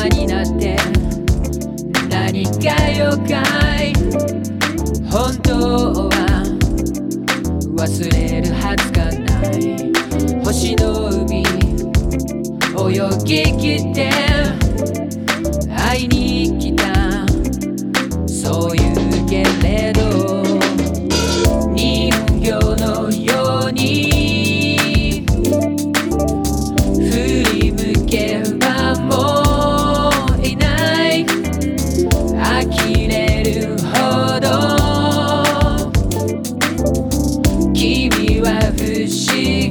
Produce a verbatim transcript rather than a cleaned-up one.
葉になって何かよかい。本当は忘れるはずがない。星の海泳ぎきって会いに来た。そういうけれど人形のように振り向けばもういない。呆れるほど君は不思議